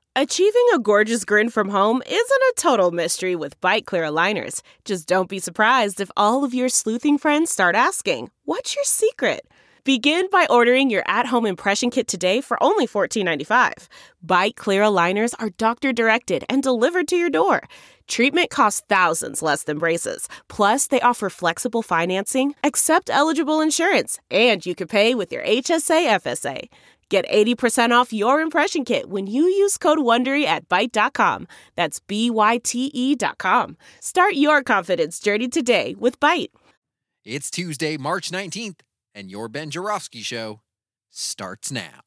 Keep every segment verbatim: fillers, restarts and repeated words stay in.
Achieving a gorgeous grin from home isn't a total mystery with Byte Clear aligners. Just don't be surprised if all of your sleuthing friends start asking, "What's your secret?" Begin by ordering your at-home impression kit today for only fourteen ninety-five. Byte Clear aligners are doctor-directed and delivered to your door. Treatment costs thousands less than braces. Plus, they offer flexible financing, accept eligible insurance, and you can pay with your H S A F S A. Get eighty percent off your impression kit when you use code WONDERY at Byte dot com. That's B Y T E dot com. Start your confidence journey today with Byte. It's Tuesday, March nineteenth, and your Ben Joravsky Show starts now.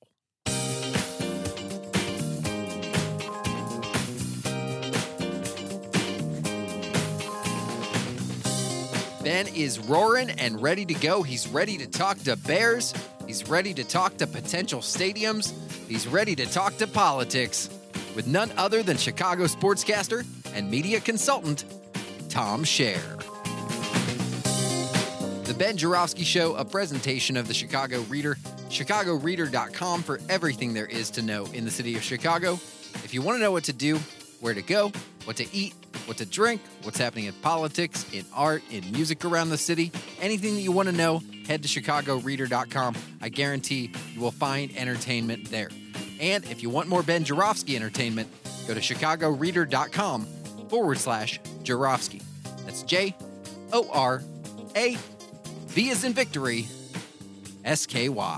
Ben is roaring and ready to go. He's ready to talk to Bears. He's ready to talk to potential stadiums. He's ready to talk to politics with none other than Chicago sportscaster and media consultant, Tom Scher. The Ben Joravsky Show, a presentation of the Chicago Reader, chicago reader dot com for everything there is to know in the city of Chicago. If you want to know what to do, where to go, what to eat, what to drink, what's happening in politics, in art, in music around the city, anything that you want to know, head to chicago reader dot com. I guarantee you will find entertainment there. And if you want more Ben Joravsky entertainment, go to chicago reader dot com forward slash Joravsky. That's J O R A V as in victory, S K Y.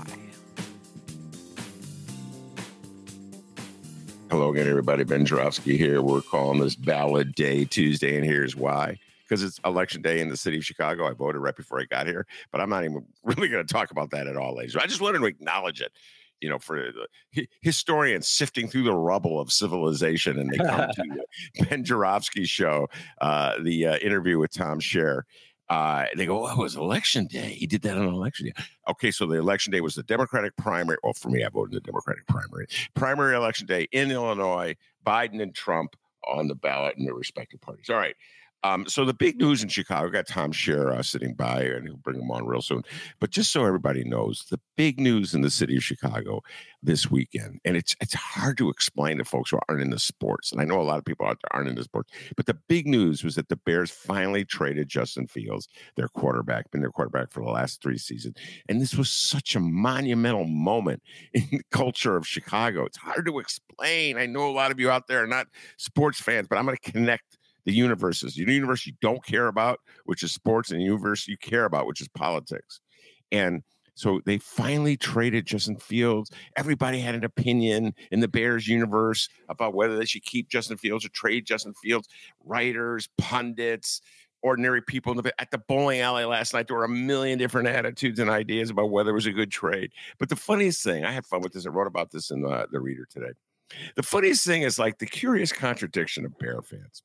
Hello again, everybody. Ben Joravsky here. We're calling this Ballot Day Tuesday, and here's why. Because it's election day in the city of Chicago. I voted right before I got here, but I'm not even really going to talk about that at all, ladies. I just wanted to acknowledge it, you know, for the historians sifting through the rubble of civilization, and they come to the Ben Joravsky Show, uh, the uh, interview with Tom Scher. Uh, they go, oh, it was election day. He did that on election day. Okay, so the election day was the Democratic primary. Well, for me, I voted in the Democratic primary. Primary election day in Illinois, Biden and Trump on the ballot in their respective parties. All right. Um, so the big news in Chicago, got Tom Scher uh, sitting by, and he'll bring him on real soon. But just so everybody knows, the big news in the city of Chicago this weekend, and it's it's hard to explain to folks who aren't into sports, and I know a lot of people out there aren't into sports, but the big news was that the Bears finally traded Justin Fields, their quarterback, been their quarterback for the last three seasons. And this was such a monumental moment in the culture of Chicago. It's hard to explain. I know a lot of you out there are not sports fans, but I'm going to connect the universes. The universe you don't care about, which is sports, and the universe you care about, which is politics. And so they finally traded Justin Fields. Everybody had an opinion in the Bears universe about whether they should keep Justin Fields or trade Justin Fields. Writers, pundits, ordinary people in the, at the bowling alley last night, there were a million different attitudes and ideas about whether it was a good trade. But the funniest thing, I had fun with this. I wrote about this in the, the Reader today. The funniest thing is like the curious contradiction of Bear fans.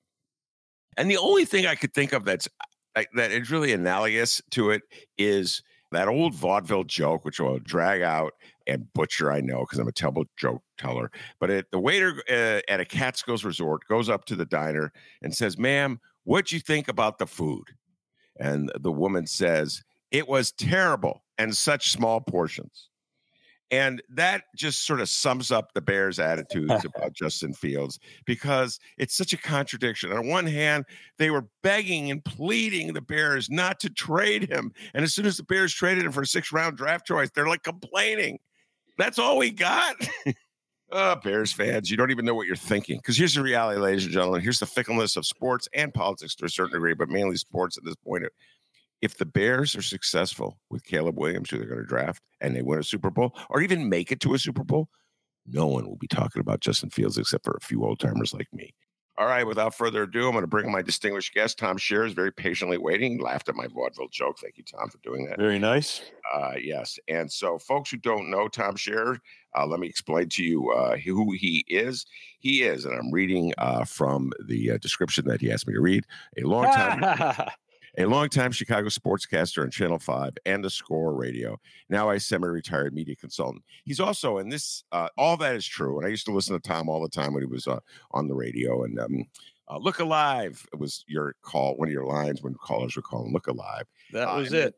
And the only thing I could think of that's that is really analogous to it is that old vaudeville joke, which I'll drag out and butcher, I know, because I'm a terrible joke teller. But it, the waiter uh, at a Catskills resort goes up to the diner and says, "Ma'am, what'd you think about the food?" And the woman says, "It was terrible and such small portions." And that just sort of sums up the Bears' attitudes about Justin Fields, because it's such a contradiction. On one hand, they were begging and pleading the Bears not to trade him. And as soon as the Bears traded him for a six-round draft choice, they're like complaining. That's all we got? Oh, Bears fans, you don't even know what you're thinking. Because here's the reality, ladies and gentlemen. Here's the fickleness of sports and politics to a certain degree, but mainly sports at this point. If the Bears are successful with Caleb Williams, who they're going to draft, and they win a Super Bowl or even make it to a Super Bowl, no one will be talking about Justin Fields except for a few old timers like me. All right, without further ado, I'm going to bring my distinguished guest. Tom Scher is very patiently waiting. He laughed at my vaudeville joke. Thank you, Tom, for doing that. Very nice. Uh, yes. And so folks who don't know Tom Scher, uh, let me explain to you uh, who he is. He is, and I'm reading uh, from the uh, description that he asked me to read, a long time A longtime Chicago sportscaster on Channel five and the Score Radio. Now a semi-retired media consultant. He's also, and this, uh, all that is true. And I used to listen to Tom all the time when he was uh, on the radio. And um, uh, Look Alive, it was your call, one of your lines when callers were calling Look Alive. That uh, was and it.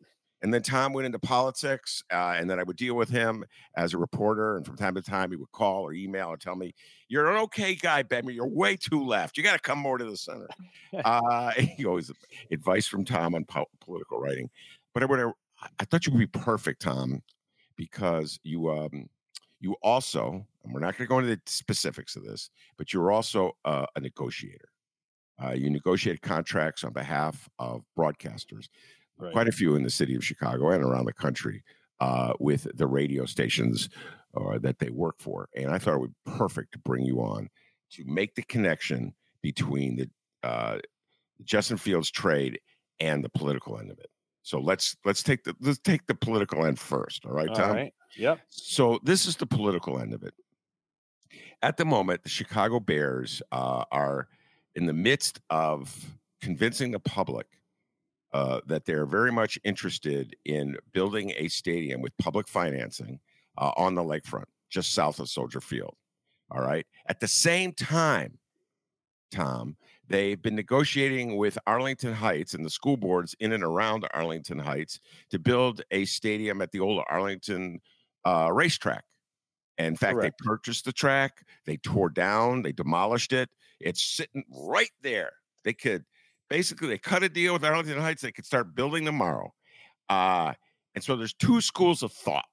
And then Tom went into politics, uh, and then I would deal with him as a reporter. And from time to time, he would call or email and tell me, "You're an okay guy, Ben, but you're way too left. You got to come more to the center." uh, he always advice from Tom on po- political writing. But I, would, I thought you would be perfect, Tom, because you um, you also, and we're not going to go into the specifics of this, but you're also uh, a negotiator. Uh, you negotiate contracts on behalf of broadcasters. Right. Quite a few in the city of Chicago and around the country uh, with the radio stations uh, that they work for. And I thought it would be perfect to bring you on to make the connection between the uh, Justin Fields trade and the political end of it. So let's let's take the let's take the political end first. All right, Tom? All right. Yep. So this is the political end of it. At the moment, the Chicago Bears uh, are in the midst of convincing the public Uh, that they're very much interested in building a stadium with public financing uh, on the lakefront, just south of Soldier Field. All right. At the same time, Tom, they've been negotiating with Arlington Heights and the school boards in and around Arlington Heights to build a stadium at the old Arlington uh, racetrack. And in fact, Correct. They purchased the track, they tore down, they demolished it. It's sitting right there. They could. Basically, they cut a deal with Arlington Heights. They could start building tomorrow. Uh, and so there's two schools of thought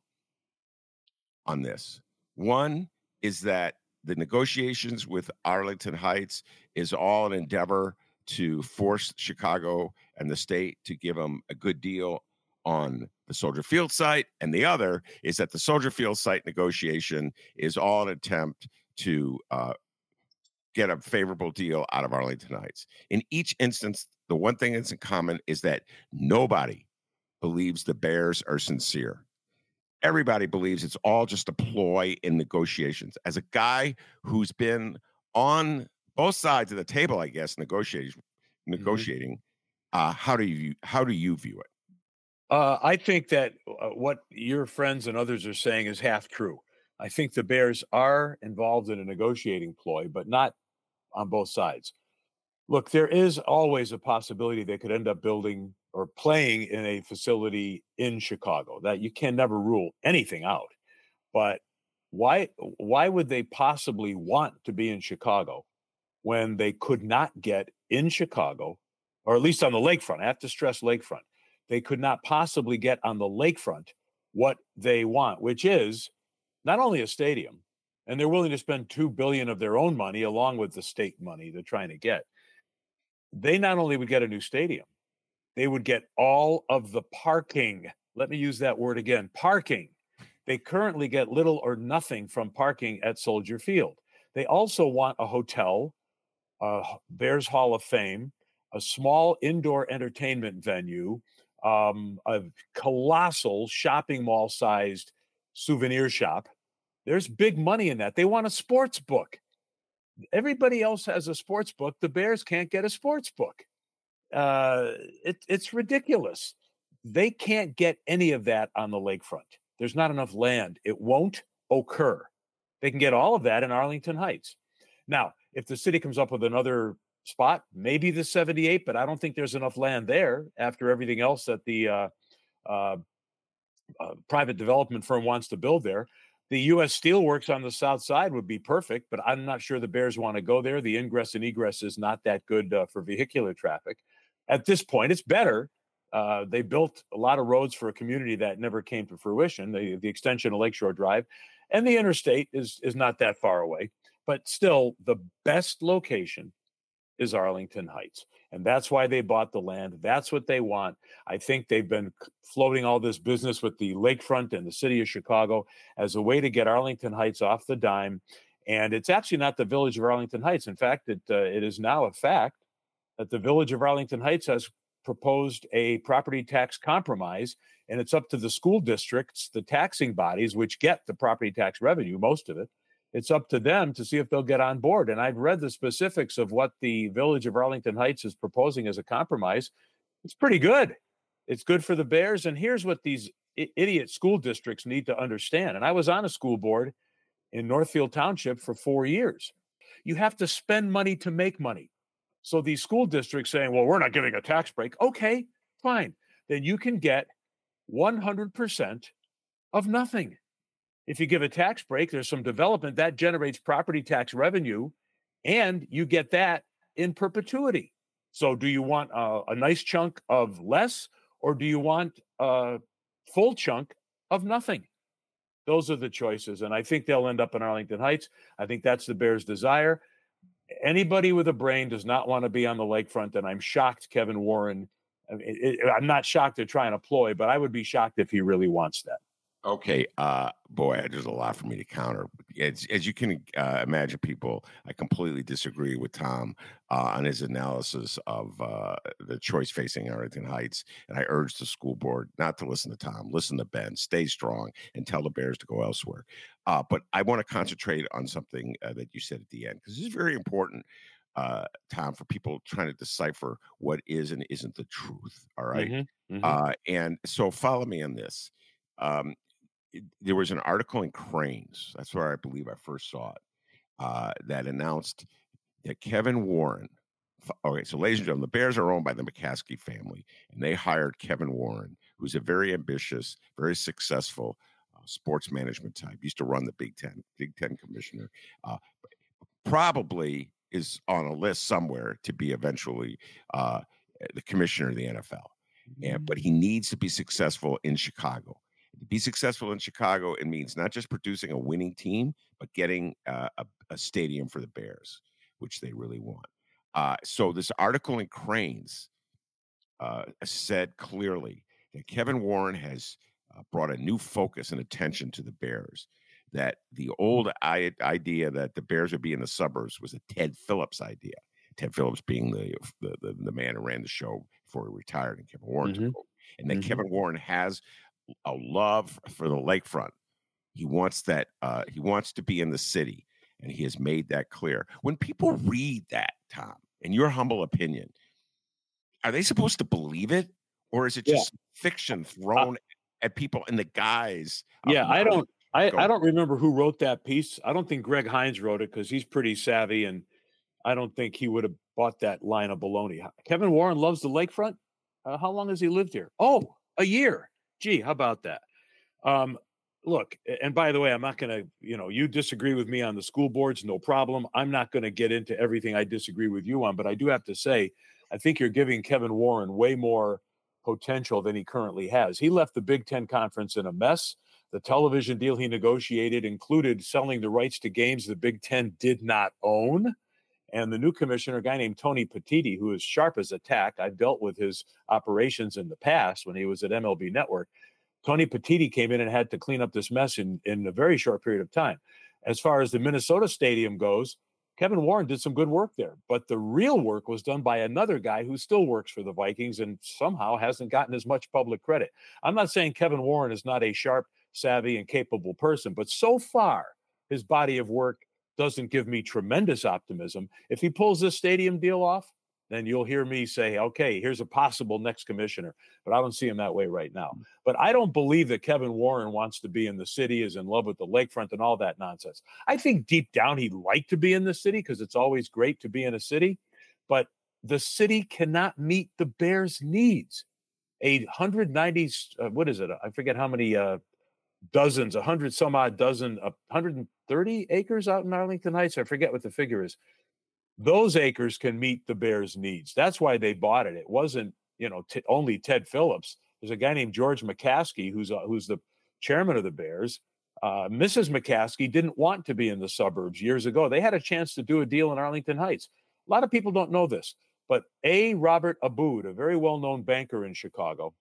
on this. One is that the negotiations with Arlington Heights is all an endeavor to force Chicago and the state to give them a good deal on the Soldier Field site. And the other is that the Soldier Field site negotiation is all an attempt to uh, get a favorable deal out of Arlington Heights. In each instance, the one thing that's in common is that nobody believes the Bears are sincere. Everybody believes it's all just a ploy in negotiations. As a guy who's been on both sides of the table, I guess, negotiating, negotiating, mm-hmm. uh, how do you how do you view it? Uh, I think that uh, what your friends and others are saying is half true. I think the Bears are involved in a negotiating ploy, but not on both sides. Look, there is always a possibility they could end up building or playing in a facility in Chicago. That you can never rule anything out. But why why would they possibly want to be in Chicago when they could not get in Chicago, or at least on the lakefront? I have to stress lakefront. They could not possibly get on the lakefront what they want, which is not only a stadium, and they're willing to spend two billion dollars of their own money along with the state money they're trying to get. They not only would get a new stadium, they would get all of the parking. Let me use that word again, parking. They currently get little or nothing from parking at Soldier Field. They also want a hotel, uh, Bears Hall of Fame, a small indoor entertainment venue, um, a colossal shopping mall-sized souvenir shop. There's big money in that. They want a sports book. Everybody else has a sports book. The Bears can't get a sports book. Uh, it, it's ridiculous. They can't get any of that on the lakefront. There's not enough land. It won't occur. They can get all of that in Arlington Heights. Now, if the city comes up with another spot, maybe the seventy-eight, but I don't think there's enough land there after everything else that the uh, uh, uh, private development firm wants to build there. The U S Steelworks on the south side would be perfect, but I'm not sure the Bears want to go there. The ingress and egress is not that good uh, for vehicular traffic. At this point, it's better. Uh, they built a lot of roads for a community that never came to fruition, the, the extension of Lakeshore Drive, and the interstate is, is not that far away. But still, the best location is Arlington Heights. And that's why they bought the land. That's what they want. I think they've been floating all this business with the lakefront and the city of Chicago as a way to get Arlington Heights off the dime. And it's actually not the village of Arlington Heights. In fact, it uh, it is now a fact that the village of Arlington Heights has proposed a property tax compromise, and it's up to the school districts, the taxing bodies, which get the property tax revenue, most of it. It's up to them to see if they'll get on board. And I've read the specifics of what the village of Arlington Heights is proposing as a compromise. It's pretty good. It's good for the Bears. And here's what these I- idiot school districts need to understand. And I was on a school board in Northfield Township for four years. You have to spend money to make money. So these school districts saying, well, we're not giving a tax break. Okay, fine. Then you can get one hundred percent of nothing. If you give a tax break, there's some development that generates property tax revenue, and you get that in perpetuity. So do you want a, a nice chunk of less, or do you want a full chunk of nothing? Those are the choices, and I think they'll end up in Arlington Heights. I think that's the Bears' desire. Anybody with a brain does not want to be on the lakefront, and I'm shocked Kevin Warren, I mean, it, I'm not shocked they're trying to ploy, but I would be shocked if he really wants that. Okay, uh, boy, there's a lot for me to counter. As, as you can uh, imagine, people, I completely disagree with Tom uh, on his analysis of uh, the choice facing Arlington Heights. And I urge the school board not to listen to Tom, listen to Ben, stay strong, and tell the Bears to go elsewhere. Uh, but I want to concentrate on something uh, that you said at the end, because this is very important, uh, Tom, for people trying to decipher what is and isn't the truth. All right. Mm-hmm, mm-hmm. Uh, and so follow me on this. Um, There was an article in Crain's, that's where I believe I first saw it, uh, that announced that Kevin Warren, okay, so ladies and gentlemen, the Bears are owned by the McCaskey family, and they hired Kevin Warren, who's a very ambitious, very successful uh, sports management type, used to run the Big Ten, Big Ten commissioner, uh, probably is on a list somewhere to be eventually uh, the commissioner of the N F L. And, but he needs to be successful in Chicago. To be successful in Chicago, it means not just producing a winning team, but getting uh, a, a stadium for the Bears, which they really want. Uh, so this article in Crain's uh, said clearly that Kevin Warren has uh, brought a new focus and attention to the Bears, that the old I- idea that the Bears would be in the suburbs was a Ted Phillips idea. Ted Phillips being the the, the, the man who ran the show before he retired, and Kevin Warren Mm-hmm. took over. And that Mm-hmm. Kevin Warren has a love for the lakefront. He wants that. Uh, he wants to be in the city, and he has made that clear. When people read that, Tom, in your humble opinion, are they supposed to believe it, or is it just yeah. fiction thrown uh, at people in the guise? Yeah, I don't. I, I don't remember who wrote that piece. I don't think Greg Hines wrote it because he's pretty savvy, and I don't think he would have bought that line of baloney. Kevin Warren loves the lakefront. Uh, how long has he lived here? Oh, a year. Gee, how about that? Um, look, and by the way, I'm not going to, you know, you disagree with me on the school boards, no problem. I'm not going to get into everything I disagree with you on, but I do have to say, I think you're giving Kevin Warren way more potential than he currently has. He left the Big Ten Conference in a mess. The television deal he negotiated included selling the rights to games the Big Ten did not own. And the new commissioner, a guy named Tony Petitti, who is sharp as a tack. I've dealt with his operations in the past when he was at M L B Network. Tony Petitti came in and had to clean up this mess in, in a very short period of time. As far as the Minnesota Stadium goes, Kevin Warren did some good work there. But the real work was done by another guy who still works for the Vikings and somehow hasn't gotten as much public credit. I'm not saying Kevin Warren is not a sharp, savvy, and capable person, but so far, his body of work doesn't give me tremendous optimism. If he pulls this stadium deal off, then you'll hear me say, okay, here's a possible next commissioner. But I don't see him that way right now. But I don't believe that Kevin Warren wants to be in the city, is in love with the lakefront and all that nonsense. I think deep down he'd like to be in the city because it's always great to be in a city. But the city cannot meet the Bears' needs. A one hundred ninety, uh, what is it? I forget how many uh, dozens, a hundred some odd dozen, uh, one hundred thirty acres out in Arlington Heights. I forget what the figure is. Those acres can meet the Bears' needs. That's why they bought it. It wasn't, you know, t- only Ted Phillips. There's a guy named George McCaskey, who's uh, who's the chairman of the Bears. Uh, Missus McCaskey didn't want to be in the suburbs years ago. They had a chance to do a deal in Arlington Heights. A lot of people don't know this, but A. Robert Abood, a very well-known banker in Chicago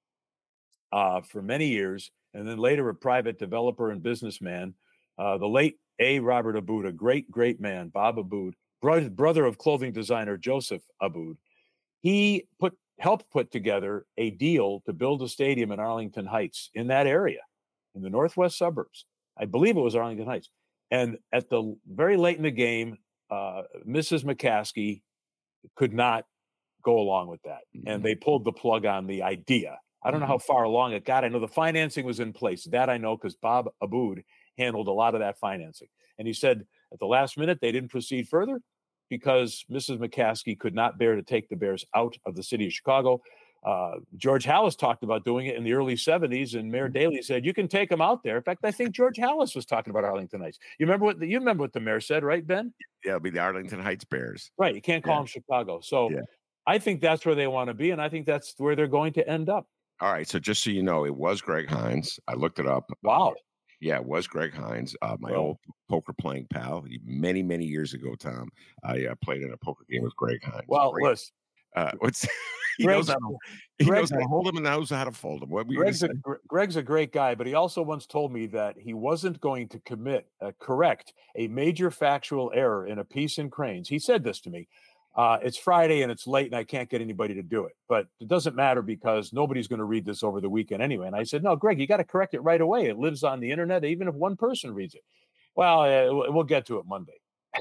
uh, for many years, and then later a private developer and businessman, uh, the late A. Robert Abood, a great, great man, Bob Abood, brother of clothing designer Joseph Abood, he put helped put together a deal to build a stadium in Arlington Heights in that area, in the northwest suburbs. I believe it was Arlington Heights. And at the very late in the game, uh, Missus McCaskey could not go along with that. Mm-hmm. And they pulled the plug on the idea. I don't mm-hmm. know how far along it got. I know the financing was in place. That I know because Bob Abood handled a lot of that financing. And he said at the last minute, they didn't proceed further because Missus McCaskey could not bear to take the Bears out of the city of Chicago. Uh, George Hallis talked about doing it in the early seventies, and Mayor Daley said, you can take them out there. In fact, I think George Hallis was talking about Arlington Heights. You remember what the, you remember what the mayor said, right, Ben? Yeah, it'll be the Arlington Heights Bears. Right. You can't call Yeah. them Chicago. So Yeah. I think that's where they want to be, and I think that's where they're going to end up. All right. So just so you know, it was Greg Hines. I looked it up. Wow. Yeah, it was Greg Hines, uh, my Well. old poker playing pal. Many, many years ago, Tom, I uh, played in a poker game with Greg Hines. Well, Greg, listen. uh, what's he Greg's- knows how to he Greg's knows how to a- hold him and knows how to fold him. What were you Greg's a, gonna say? Gre- Greg's a great guy, but he also once told me that he wasn't going to commit, uh, correct a major factual error in a piece in Cranes. He said this to me. Uh, it's Friday and it's late and I can't get anybody to do it, but it doesn't matter because nobody's going to read this over the weekend anyway. And I said, no, Greg, you got to correct it right away. It lives on the internet, even if one person reads it. Well, uh, we'll get to it Monday.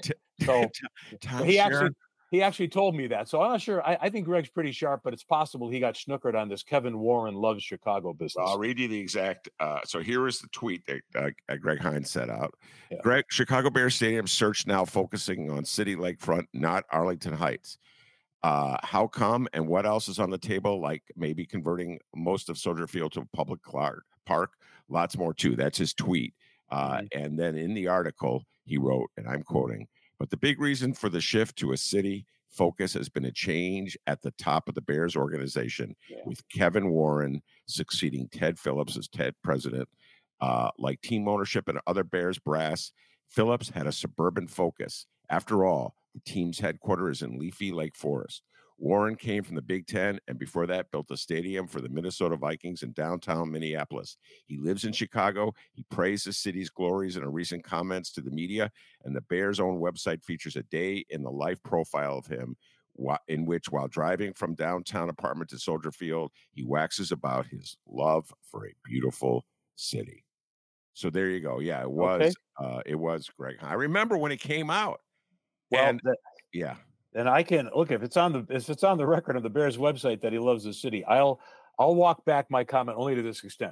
So Tom he Sharon- actually he actually told me that. So I'm not sure. I, I think Greg's pretty sharp, but it's possible he got snookered on this Kevin Warren loves Chicago business. Well, I'll read you the exact. Uh, so here is the tweet that uh, uh, Greg Hines set out. Yeah. Greg, Chicago Bears Stadium search now focusing on City Lakefront, not Arlington Heights. Uh, how come and what else is on the table? Like maybe converting most of Soldier Field to a public cl- park. Lots more too. That's his tweet. Uh, Mm-hmm. And then in the article, he wrote, and I'm quoting, but the big reason for the shift to a city focus has been a change at the top of the Bears organization, Yeah. with Kevin Warren succeeding Ted Phillips as Ted president. Uh, like team ownership and other Bears brass, Phillips had a suburban focus. After all, the team's headquarters is in leafy Lake Forest. Warren came from the Big Ten and before that built a stadium for the Minnesota Vikings in downtown Minneapolis. He lives in Chicago. He praised the city's glories in a recent comments to the media, and the Bears' own website features a day in the life profile of him, in which, while driving from downtown apartment to Soldier Field, he waxes about his love for a beautiful city. So there you go. Yeah, it was. Okay. Uh, it was Greg. I remember when it came out. Well, and that- yeah, and I can look if it's on the if it's on the record of the Bears website that he loves the city. I'll I'll walk back my comment only to this extent.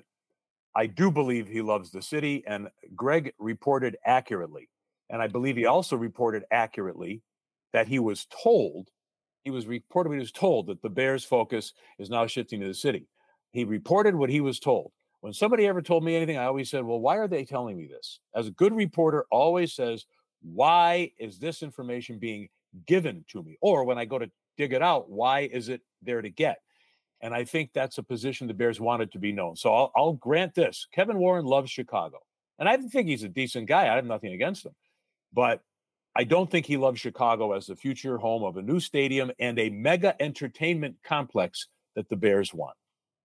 I do believe he loves the city, and Greg reported accurately, and I believe he also reported accurately that he was told he was reported he was told that the Bears' focus is now shifting to the city. He reported what he was told. When somebody ever told me anything, I always said, "Well, why are they telling me this?" As a good reporter, always says, "Why is this information being given to me?" Or when I go to dig it out, why is it there to get? And I think that's a position the Bears wanted to be known. So I'll, I'll grant this. Kevin Warren loves Chicago. And I think he's a decent guy. I have nothing against him. But I don't think he loves Chicago as the future home of a new stadium and a mega entertainment complex that the Bears want.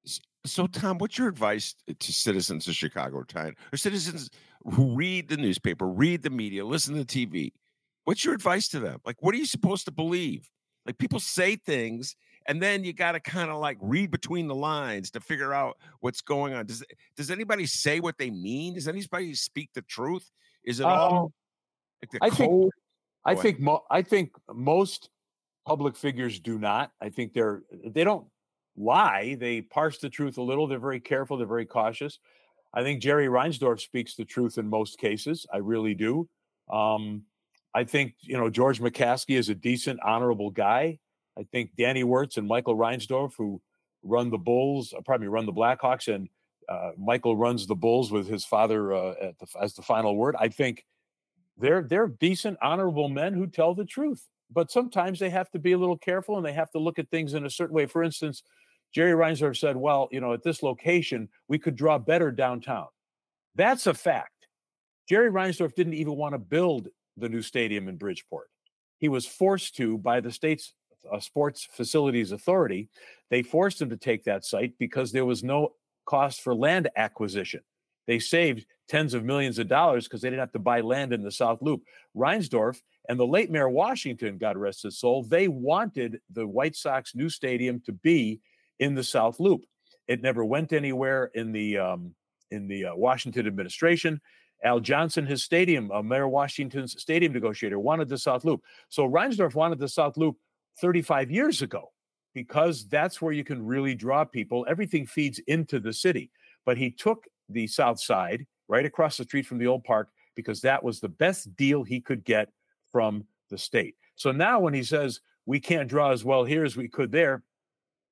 So, Tom, what's your advice to citizens of Chicago or citizens who read the newspaper, read the media, listen to T V? What's your advice to them? Like, what are you supposed to believe? Like, people say things, and then you got to kind of like read between the lines to figure out what's going on. Does does anybody say what they mean? Does anybody speak the truth? Is it all Um, like the I think code? I Go think mo- I think most public figures do not. I think they're they don't lie. They parse the truth a little. They're very careful. They're very cautious. I think Jerry Reinsdorf speaks the truth in most cases. I really do. Um, I think you know George McCaskey is a decent, honorable guy. I think Danny Wirtz and Michael Reinsdorf, who run the Bulls, uh, pardon me, run the Blackhawks, and uh, Michael runs the Bulls with his father uh, at the, as the final word. I think they're they're decent, honorable men who tell the truth. But sometimes they have to be a little careful and they have to look at things in a certain way. For instance, Jerry Reinsdorf said, well, you know, at this location, we could draw better downtown. That's a fact. Jerry Reinsdorf didn't even want to build the new stadium in Bridgeport. He was forced to by the state's uh, Sports Facilities Authority. They forced him to take that site because there was no cost for land acquisition. They saved tens of millions of dollars because they didn't have to buy land in the South Loop. Reinsdorf and the late Mayor Washington, God rest his soul, they wanted the White Sox new stadium to be in the South Loop. It never went anywhere in the um, in the uh, Washington administration. Al Johnson, his stadium, uh, Mayor Washington's stadium negotiator, wanted the South Loop. So Reinsdorf wanted the South Loop thirty-five years ago because that's where you can really draw people. Everything feeds into the city. But he took the South Side right across the street from the old park because that was the best deal he could get from the state. So now when he says we can't draw as well here as we could there,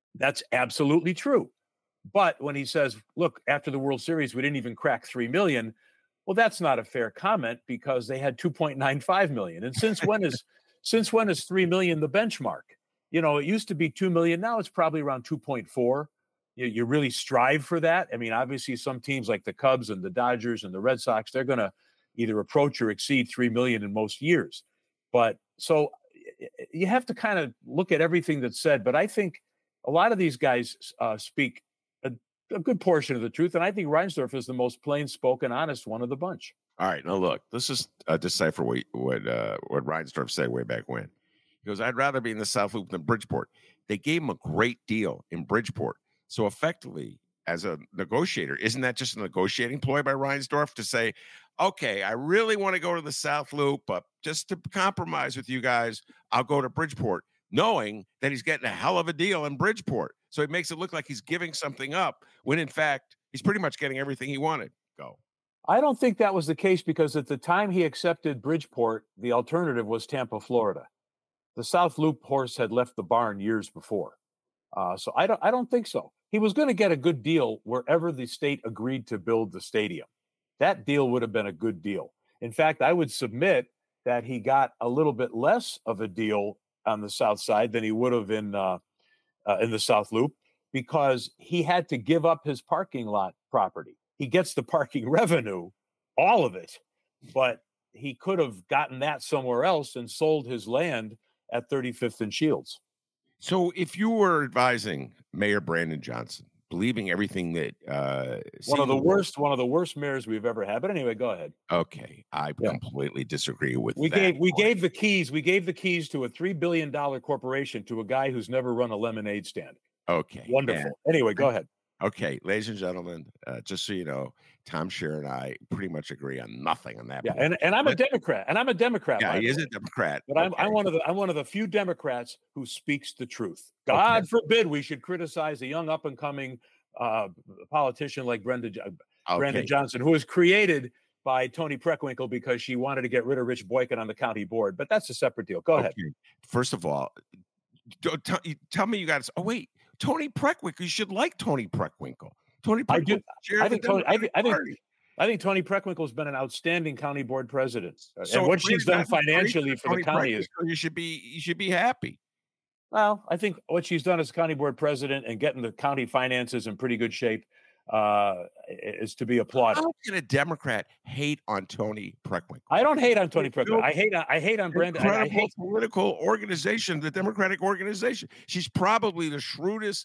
That's absolutely true. But when he says, look, after the World Series, we didn't even crack three million. Well, that's not a fair comment because they had two point nine five million. And since when is since when is three million the benchmark? You know, it used to be two million. Now it's probably around two point four. You, you really strive for that. I mean, obviously some teams like the Cubs and the Dodgers and the Red Sox, they're going to either approach or exceed three million in most years. But so you have to kind of look at everything that's said. But I think a lot of these guys uh, speak a, a good portion of the truth. And I think Reinsdorf is the most plain spoken, honest one of the bunch. All right. Now, look, let's just uh, decipher what what, uh, what Reinsdorf said way back when. He goes, I'd rather be in the South Loop than Bridgeport. They gave him a great deal in Bridgeport. So effectively, as a negotiator, isn't that just a negotiating ploy by Reinsdorf to say, okay, I really want to go to the South Loop, but just to compromise with you guys, I'll go to Bridgeport, knowing that he's getting a hell of a deal in Bridgeport. So it makes it look like he's giving something up when, in fact, he's pretty much getting everything he wanted. Go. I don't think that was the case because at the time he accepted Bridgeport, the alternative was Tampa, Florida. The South Loop horse had left the barn years before. Uh, so I don't I don't think so. He was going to get a good deal wherever the state agreed to build the stadium. That deal would have been a good deal. In fact, I would submit that he got a little bit less of a deal on the South Side than he would have in uh, uh, in the South Loop because he had to give up his parking lot property. He gets the parking revenue, all of it, but he could have gotten that somewhere else and sold his land at thirty-fifth and Shields. So if you were advising Mayor Brandon Johnson, believing everything that uh, one of the worst, one of the worst mayors we've ever had. But anyway, go ahead. Okay, I yeah. completely disagree with we that. Gave, we gave the keys. We gave the keys to a three billion dollars corporation to a guy who's never run a lemonade stand. Okay, wonderful. And, anyway, go ahead. Okay, ladies and gentlemen, uh, just so you know, Tom Scher and I pretty much agree on nothing on that. Yeah, point. and, and I'm a Democrat, and I'm a Democrat. Yeah, he is a Democrat, but okay. I'm, I'm one of the I'm one of the few Democrats who speaks the truth. God okay. forbid we should criticize a young up and coming uh, politician like Brenda uh, okay. Brandon Johnson, who was created by Toni Preckwinkle because she wanted to get rid of Rich Boykin on the county board. But that's a separate deal. Go okay. ahead. First of all, don't tell, tell me you guys. Oh wait. Toni Preckwinkle, you should like Toni Preckwinkle. Toni Preckwinkle. I, I think Toni. I think. I think. I think Toni Preckwinkle has been an outstanding county board president, so and what she's done financially for the county is. You should be. You should be happy. Well, I think what she's done as county board president and getting the county finances in pretty good shape uh, is to be applauded. How can a Democrat hate on Toni Preckwinkle? I don't hate on Toni Preckwinkle. I hate on I hate on Brandon. Incredible I hate political organization, the Democratic organization. She's probably the shrewdest,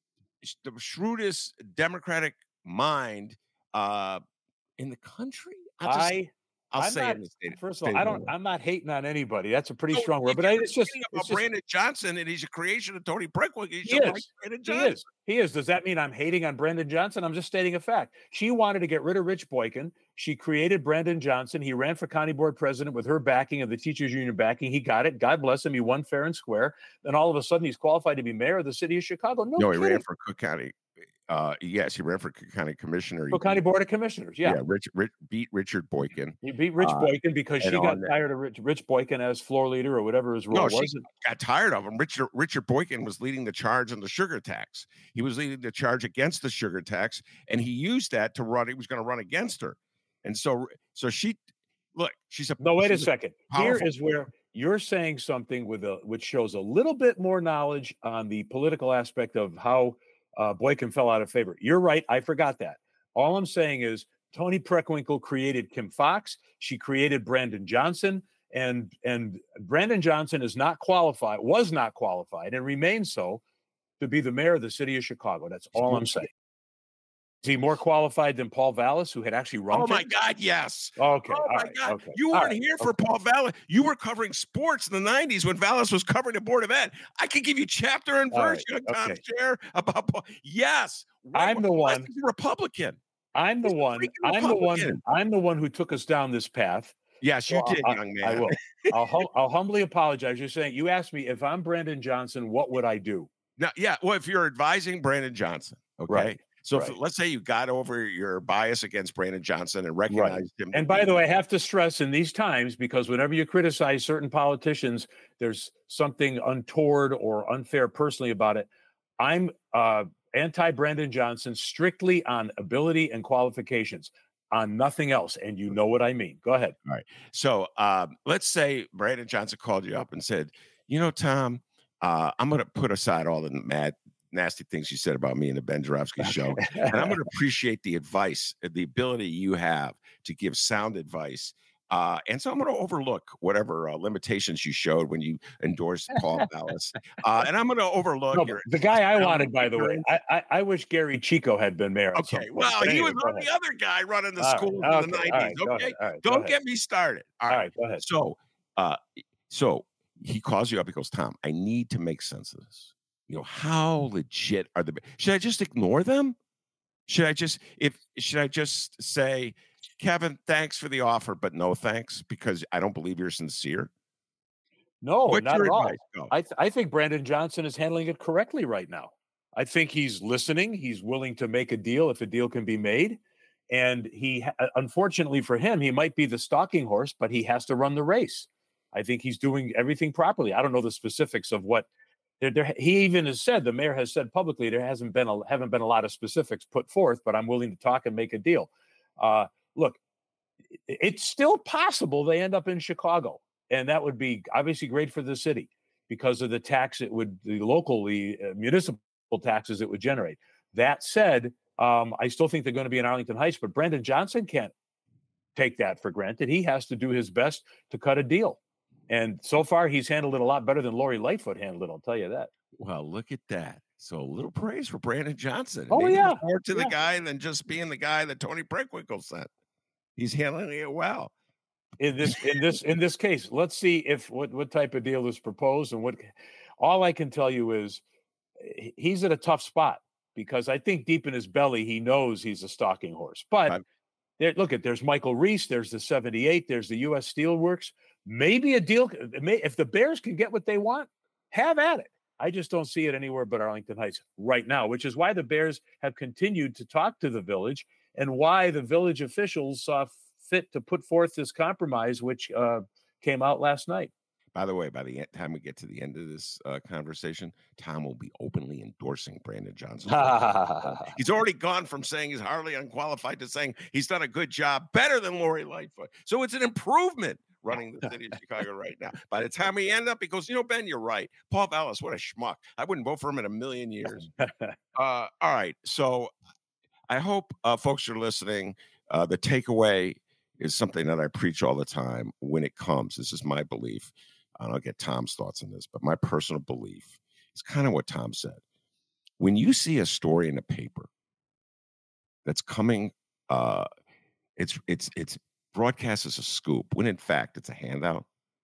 the shrewdest Democratic mind uh, in the country. I'll just, I. I'll I'm say not, in the state. First of all, I don't. I'm not hating on anybody. That's a pretty so strong word. But I, it's just about it's Brandon just, Johnson, and he's a creation of Toni Preckwinkle. He, he is. Like Brandon he Johnson. is. He is. Does that mean I'm hating on Brandon Johnson? I'm just stating a fact. She wanted to get rid of Rich Boykin. She created Brandon Johnson. He ran for county board president with her backing and the teachers union backing. He got it. God bless him. He won fair and square. Then all of a sudden, he's qualified to be mayor of the city of Chicago. No, no kidding. he ran for Cook County. Uh, yes, he ran for County Commissioner. Cook County Board of Commissioners. Yeah, yeah. Rich, Rich beat Richard Boykin. He beat Rich uh, Boykin because she got tired of Rich, Rich Boykin as floor leader or whatever his role no, was. She got tired of him. Richard Richard Boykin was leading the charge on the sugar tax. He was leading the charge against the sugar tax, and he used that to run. He was going to run against her, and so so she look. She's a no. Wait a second. A Here is where you're saying something with a which shows a little bit more knowledge on the political aspect of how. Uh, Boykin fell out of favor. You're right. I forgot that. All I'm saying is Toni Preckwinkle created Kim Foxx. She created Brandon Johnson, and and Brandon Johnson is not qualified, was not qualified, and remains so to be the mayor of the city of Chicago. That's all I'm saying. Is he more qualified than Paul Vallis, who had actually run? Oh, my God, yes. Okay. Oh, my right, God. Okay. You weren't right, here for okay. Paul Vallis. You were covering sports in the nineties when Vallis was covering the Board of Ed. I could give you chapter and verse, right, young Tom okay. Scher, about Paul. Yes. I'm the one. He's a Republican. I'm the He's one. I'm the one. I'm the one who took us down this path. Yes, you well, did, I, young man. I will. I'll, hum- I'll humbly apologize. You're saying, you asked me if I'm Brandon Johnson, what would I do? Now, yeah. Well, if you're advising Brandon Johnson, okay. Right. So right. if, let's say you got over your bias against Brandon Johnson and recognized right. him. And by the way, I have to stress in these times, because whenever you criticize certain politicians, there's something untoward or unfair personally about it. I'm uh, anti-Brandon Johnson strictly on ability and qualifications, on nothing else. And you know what I mean. Go ahead. All right. So um, let's say Brandon Johnson called you up and said, you know, Tom, uh, I'm going to put aside all the mad, nasty things you said about me in the Ben Joravsky show, and I'm going to appreciate the advice, the ability you have to give sound advice. Uh, and so I'm going to overlook whatever uh, limitations you showed when you endorsed Paul Vallas. Uh, and I'm going to overlook no, your, the guy I wanted, by the way. I, I, I wish Gary Chico had been mayor. Okay, well, he was on the other guy running the all schools right, in the okay, nineties. Right, okay, right, don't get me started. All right. all right, go ahead. So, uh, so he calls you up. He goes, Tom, I need to make sense of this. You know, how legit are the? Should I just ignore them? Should I just if should I just say, Kevin, thanks for the offer, but no thanks because I don't believe you're sincere? No, What's not your at all. advice? Go. I th- I think Brandon Johnson is handling it correctly right now. I think he's listening. He's willing to make a deal if a deal can be made. And he, ha- unfortunately for him, he might be the stalking horse, but he has to run the race. I think he's doing everything properly. I don't know the specifics of what there, there, he even has said, the mayor has said publicly, there hasn't been a, haven't been a lot of specifics put forth, but I'm willing to talk and make a deal. Uh, look, it's still possible they end up in Chicago, and that would be obviously great for the city because of the tax it would, the local, the uh, municipal taxes it would generate. That said, um, I still think they're going to be in Arlington Heights, but Brandon Johnson can't take that for granted. He has to do his best to cut a deal. And so far, he's handled it a lot better than Lori Lightfoot handled it, I'll tell you that. Well, look at that. So a little praise for Brandon Johnson. Oh, Maybe yeah. more to yeah. the guy than just being the guy that Tony Preckwinkle sent. He's handling it well. In this, in this, in this case, let's see if what, what type of deal is proposed and what. All I can tell you is he's at a tough spot because I think deep in his belly he knows he's a stalking horse. But Right. there, look at there's Michael Reese, there's the seventy-eight, there's the U S Steelworks. Maybe a deal. If the Bears can get what they want, have at it. I just don't see it anywhere but Arlington Heights right now, which is why the Bears have continued to talk to the Village and why the Village officials saw fit to put forth this compromise, which uh, came out last night. By the way, by the time we get to the end of this uh, conversation, Tom will be openly endorsing Brandon Johnson. He's already gone from saying he's hardly unqualified to saying he's done a good job, better than Lori Lightfoot. So it's an improvement running the city of Chicago right now. By the time we end up, he goes, you know, Ben, you're right. Paul Vallas, what a schmuck. I wouldn't vote for him in a million years. uh, all right. So I hope uh, folks are listening. Uh, the takeaway is something that I preach all the time when it comes. This is my belief. I'll get Tom's thoughts on this, but my personal belief is kind of what Tom said. When you see a story in a paper that's coming, uh, it's it's it's broadcast as a scoop, when in fact it's a handout,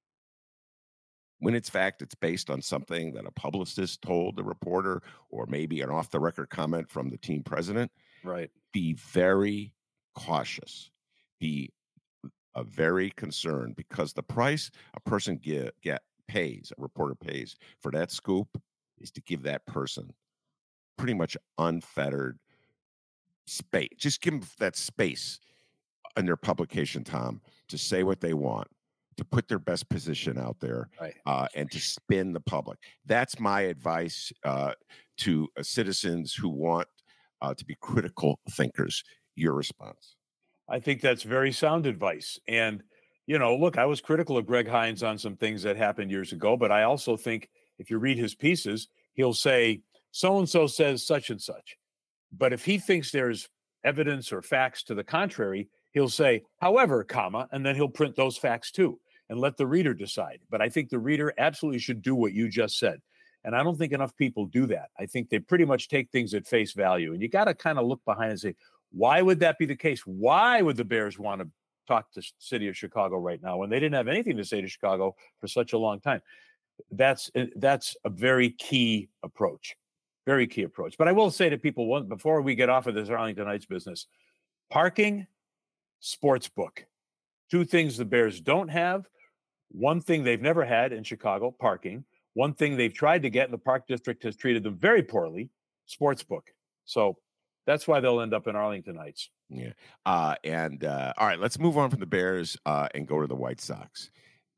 when in fact it's based on something that a publicist told the reporter or maybe an off-the-record comment from the team president, right? Be very cautious. Be a very concerned because the price a person get, get pays, a reporter pays for that scoop is to give that person pretty much unfettered space. Just give them that space in their publication, Tom, to say what they want, to put their best position out there, right. uh, and to spin the public. That's my advice uh, to uh, citizens who want uh, to be critical thinkers. Your response? I think that's very sound advice. And, you know, look, I was critical of Greg Hines on some things that happened years ago, but I also think if you read his pieces, he'll say, so-and-so says such and such. But if he thinks there's evidence or facts to the contrary, he'll say, however, comma, and then he'll print those facts too and let the reader decide. But I think the reader absolutely should do what you just said. And I don't think enough people do that. I think they pretty much take things at face value. And you got to kind of look behind and say, why would that be the case? Why would the Bears want to talk to the city of Chicago right now when they didn't have anything to say to Chicago for such a long time? That's that's a very key approach, very key approach. But I will say to people, one, before we get off of this Arlington Heights business, parking, sports book, two things the Bears don't have. One thing they've never had in Chicago, parking. One thing they've tried to get, and the Park District has treated them very poorly, sports book. So that's why they'll end up in Arlington Heights. Yeah. Uh, and uh, all right, let's move on from the Bears uh, and go to the White Sox.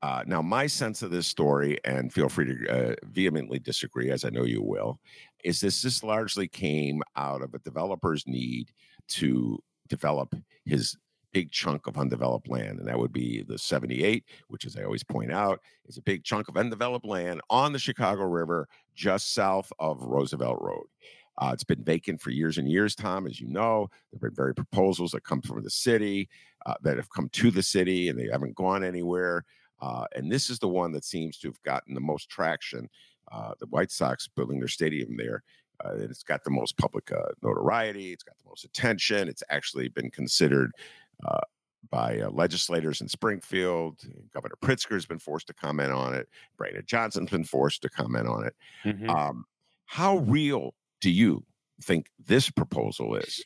Uh, now, my sense of this story, and feel free to uh, vehemently disagree, as I know you will, is this this largely came out of a developer's need to develop his big chunk of undeveloped land. And that would be the seventy-eight, which, as I always point out, is a big chunk of undeveloped land on the Chicago River, just south of Roosevelt Road. Uh, it's been vacant for years and years, Tom, as you know. There have been very proposals that come from the city, uh, that have come to the city, and they haven't gone anywhere. Uh, and this is the one that seems to have gotten the most traction. Uh, the White Sox building their stadium there. Uh, it's got the most public uh, notoriety. It's got the most attention. It's actually been considered uh, by uh, legislators in Springfield. Governor Pritzker has been forced to comment on it. Brandon Johnson's been forced to comment on it. Mm-hmm. Um, how real do you think this proposal is?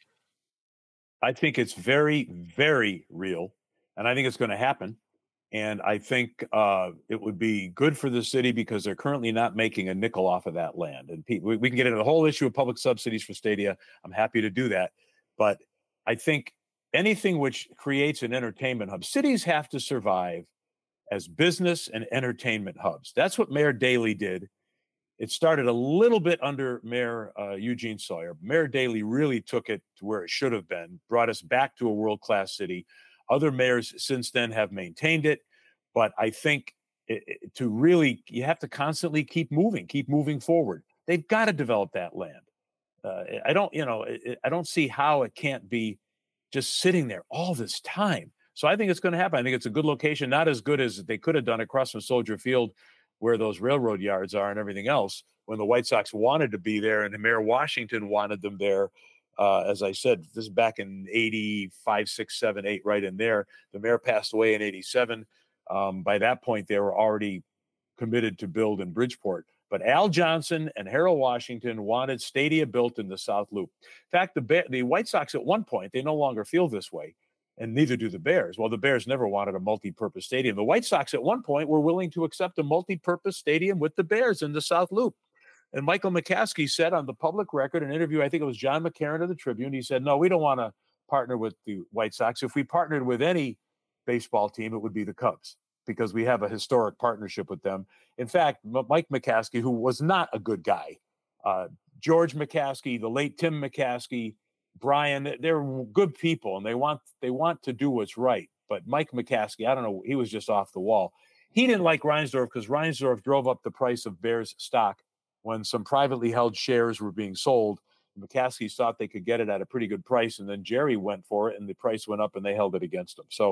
I think it's very, very real, and I think it's going to happen. And I think uh, it would be good for the city because they're currently not making a nickel off of that land. And pe- we, we can get into the whole issue of public subsidies for stadia. I'm happy to do that. But I think anything which creates an entertainment hub, cities have to survive as business and entertainment hubs. That's what Mayor Daley did. It started a little bit under Mayor uh, Eugene Sawyer. Mayor Daley really took it to where it should have been, brought us back to a world-class city. Other mayors since then have maintained it, but I think it, it, to really, you have to constantly keep moving, keep moving forward. They've got to develop that land. Uh, I don't, you know, it, I don't see how it can't be just sitting there all this time. So I think it's going to happen. I think it's a good location, not as good as they could have done across from Soldier Field, where those railroad yards are and everything else, when the White Sox wanted to be there and Mayor Washington wanted them there. Uh, as I said, this is back in eighty-five, six, seven, eight, right in there. The mayor passed away in eighty-seven. Um, by that point, they were already committed to build in Bridgeport. But Al Johnson and Harold Washington wanted stadia built in the South Loop. In fact, the Bear, the White Sox at one point, they no longer feel this way, and neither do the Bears. Well, the Bears never wanted a multi-purpose stadium. The White Sox at one point were willing to accept a multi-purpose stadium with the Bears in the South Loop. And Michael McCaskey said on the public record, an interview, I think it was John McCarran of the Tribune, he said, no, we don't want to partner with the White Sox. If we partnered with any baseball team, it would be the Cubs, because we have a historic partnership with them. In fact, M- Mike McCaskey, who was not a good guy, uh, George McCaskey, the late Tim McCaskey, Brian, they're good people, and they want they want to do what's right. But Mike McCaskey, I don't know, he was just off the wall. He didn't like Reinsdorf because Reinsdorf drove up the price of Bears stock when some privately held shares were being sold. McCaskey thought they could get it at a pretty good price, and then Jerry went for it, and the price went up, and they held it against him. So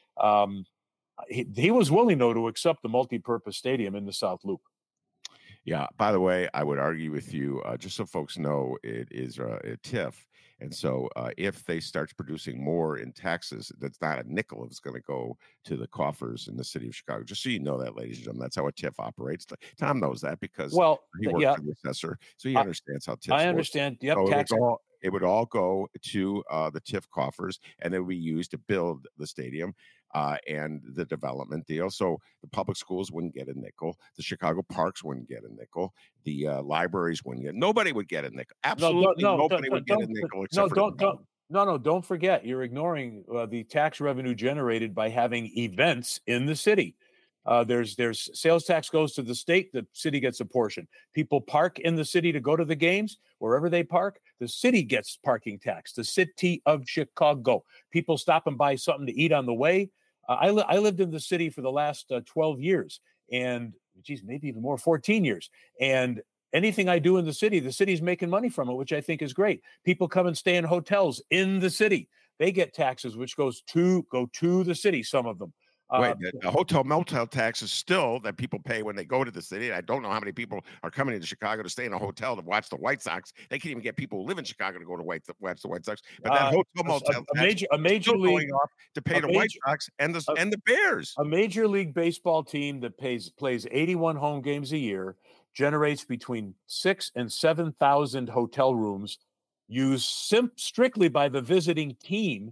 um, he, he was willing, though, to accept the multi-purpose stadium in the South Loop. Yeah. By the way, I would argue with you, uh, just so folks know, it is uh, a TIF. And so uh, if they start producing more in taxes, that's not a nickel. It's going to go to the coffers in the city of Chicago. Just so you know that, ladies and gentlemen, that's how a TIF operates. Tom knows that because well, he works yeah. for the assessor. So he I, understands how TIFs I understand. Work. Yep, so tax. It would, all, it would all go to uh, the TIF coffers, and it would be used to build the stadium uh, and the development deal. So the public schools wouldn't get a nickel. The Chicago parks wouldn't get a nickel. The uh, libraries wouldn't get. Nobody would get a nickel. Absolutely no, no, nobody don't, would don't, get a nickel. No, except don't, for don't, no, no, don't forget. You're ignoring uh, the tax revenue generated by having events in the city. Uh, there's there's sales tax goes to the state. The city gets a portion. People park in the city to go to the games. Wherever they park, the city gets parking tax. The city of Chicago. People stop and buy something to eat on the way. Uh, I, li- I lived in the city for the last uh, twelve years, and geez, maybe even more, fourteen years. And anything I do in the city, the city's making money from it, which I think is great. People come and stay in hotels in the city. They get taxes, which goes to go to the city, some of them. Wait, Uh, the, the hotel motel tax is still that people pay when they go to the city. I don't know how many people are coming into Chicago to stay in a hotel to watch the White Sox. They can't even get people who live in Chicago to go to White, watch the White Sox. But that uh, hotel motel a, tax a major, a major is still league going off to pay the major, White Sox and the a, and the Bears. A major league baseball team that pays plays eighty-one home games a year generates between six and seven thousand hotel rooms, used sim- strictly by the visiting team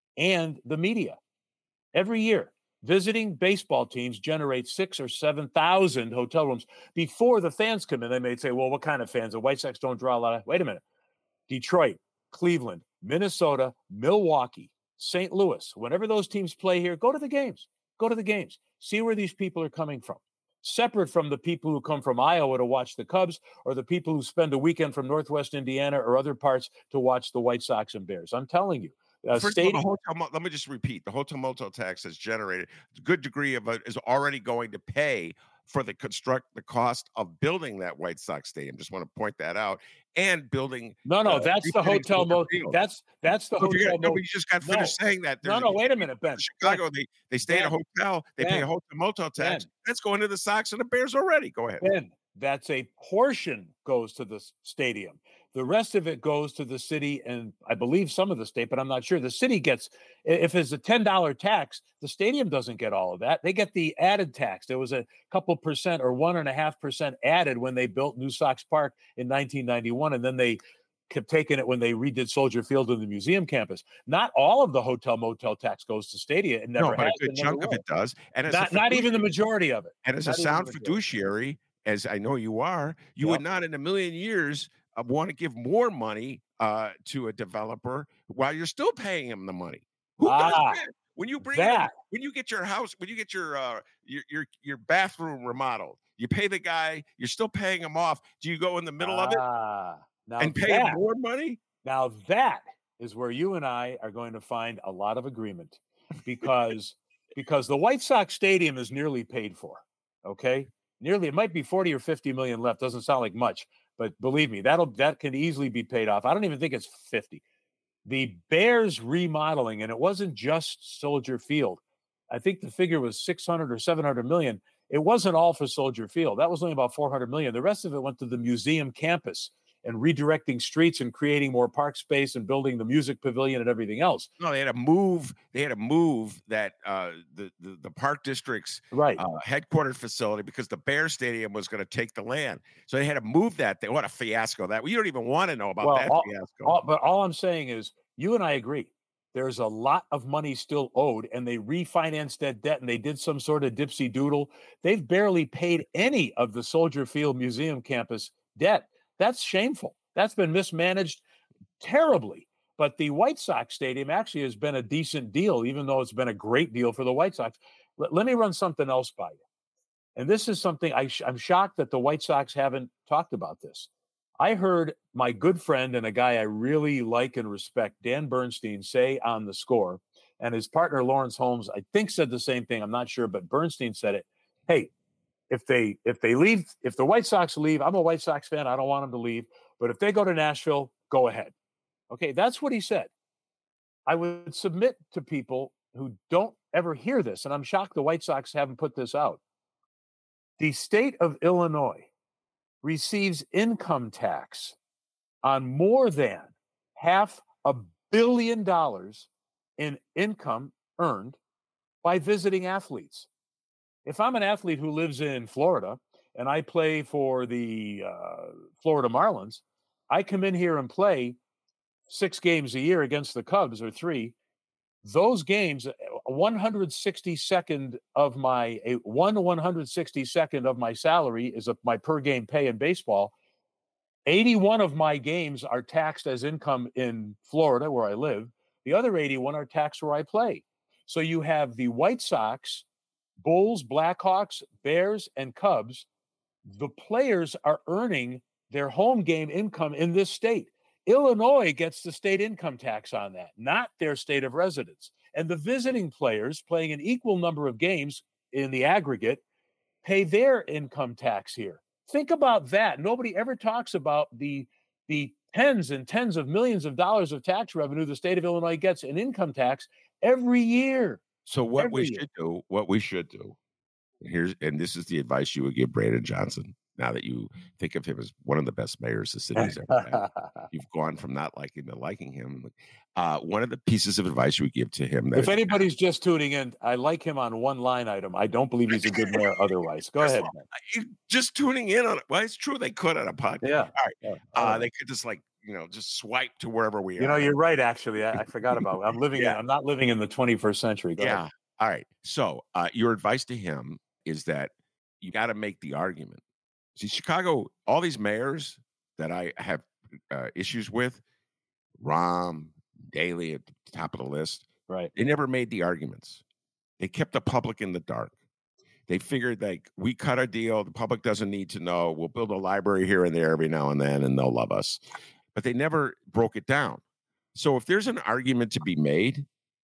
and the media every year. Visiting baseball teams generate six or seven thousand hotel rooms before the fans come in. They may say, "Well, what kind of fans? The White Sox don't draw a lot of." Wait a minute: Detroit, Cleveland, Minnesota, Milwaukee, Saint Louis. Whenever those teams play here, go to the games. Go to the games. See where these people are coming from. Separate from the people who come from Iowa to watch the Cubs or the people who spend a weekend from Northwest Indiana or other parts to watch the White Sox and Bears. I'm telling you. Uh, First stadium- of all, the hotel, let me just repeat. The hotel motel tax has generated a good degree of it is already going to pay for the construct the cost of building that White Sox stadium. Just want to point that out. And building No, no, uh, that's the refitting hotel Soldier motel. Field. That's that's the Oh, you hotel got- no, motel. but you just got finished No. saying that. No, There's no, a- wait a minute, Ben. Chicago, they they stay at a Ben. hotel, they pay a Ben. hotel motel tax. Ben. That's going to the Sox and the Bears already. Go ahead. Ben, that's a portion goes to the s- stadium. The rest of it goes to the city and I believe some of the state, but I'm not sure. The city gets, i- if it's a ten dollars tax, the stadium doesn't get all of that. They get the added tax. There was a couple percent or one and a half percent added when they built New Sox Park in nineteen ninety-one. And then they kept taking it when they redid Soldier Field and the museum campus. Not all of the hotel motel tax goes to stadia. It never No, but has. a good and never chunk of will. it does. And as a Not, not even the fiduciary- majority of it. And as a Not even sound the majority. fiduciary, as I know you are, you would Yep. not in a million years uh, want to give more money uh, to a developer while you're still paying him the money. Who does Ah, that? When you bring in a- that. when you get your house, when you get your uh, your your your bathroom remodeled, you pay the guy, you're still paying him off. Do you go in the middle of it Ah, now and pay that, him more money? Now that is where you and I are going to find a lot of agreement because because the White Sox stadium is nearly paid for. Okay, nearly it might be forty or fifty million left. Doesn't sound like much, but believe me, that'll that can easily be paid off. I don't even think it's fifty. The Bears remodeling, and it wasn't just Soldier Field. I think the figure was six hundred or seven hundred million. It wasn't all for Soldier Field. That was only about four hundred million. The rest of it went to the museum campus and redirecting streets and creating more park space and building the music pavilion and everything else. No, they had to move. They had to move that uh, the, the the park district's Right. uh, headquarters facility because the Bear Stadium was going to take the land. So they had to move that thing. What a fiasco that! You don't even want to know about Well, that all- fiasco. All, but all I'm saying is you and I agree. There's a lot of money still owed, and they refinanced that debt and they did some sort of dipsy doodle. They've barely paid any of the Soldier Field Museum campus debt. That's shameful. That's been mismanaged terribly. But the White Sox stadium actually has been a decent deal, even though it's been a great deal for the White Sox. Let, let me run something else by you. And this is something I sh- I'm shocked that the White Sox haven't talked about this. I heard my good friend and a guy I really like and respect, Dan Bernstein, say on The Score, and his partner Lawrence Holmes, I think, said the same thing. I'm not sure, but Bernstein said it. Hey, if they if they leave, if the White Sox leave, I'm a White Sox fan. I don't want them to leave. But if they go to Nashville, go ahead. Okay, that's what he said. I would submit to people who don't ever hear this, and I'm shocked the White Sox haven't put this out. The state of Illinois receives income tax on more than half a billion dollars in income earned by visiting athletes. If I'm an athlete who lives in Florida and I play for the uh, Florida Marlins, I come in here and play six games a year against the Cubs or three. Those games, one hundred sixty-second of my a one one hundred sixty-second of my salary is a, my per game pay in baseball. eighty-one of my games are taxed as income in Florida, where I live. The other eighty-one are taxed where I play. So you have the White Sox, Bulls, Blackhawks, Bears, and Cubs. The players are earning their home game income in this state. Illinois gets the state income tax on that, not their state of residence. And the visiting players playing an equal number of games in the aggregate pay their income tax here. Think about that. Nobody ever talks about the, the tens and tens of millions of dollars of tax revenue the state of Illinois gets in income tax every year. So what Every we year. should do, what we should do, here's and this is the advice you would give Brandon Johnson. Now that you think of him as one of the best mayors the city has ever had, you've gone from not liking to liking him. Uh, one of the pieces of advice you would give to him. That If anybody's just tuning in, I like him on one line item. I don't believe he's a good mayor otherwise. Go ahead. Ben. just tuning in on it. Well, it's true they could on a podcast. Yeah. All right. Yeah. Uh, All right. They could just like you know just swipe to wherever we are. You know, you're right. Actually, I, I forgot about it. I'm living. Yeah. in, I'm not living in the twenty-first century. Go yeah. ahead. All right. So uh, your advice to him is that you got to make the argument. See, Chicago, all these mayors that I have uh, issues with, Rahm, Daley at the top of the list, Right. they never made the arguments. They kept the public in the dark. They figured like we cut a deal. The public doesn't need to know. We'll build a library here and there every now and then, and they'll love us. But they never broke it down. So if there's an argument to be made,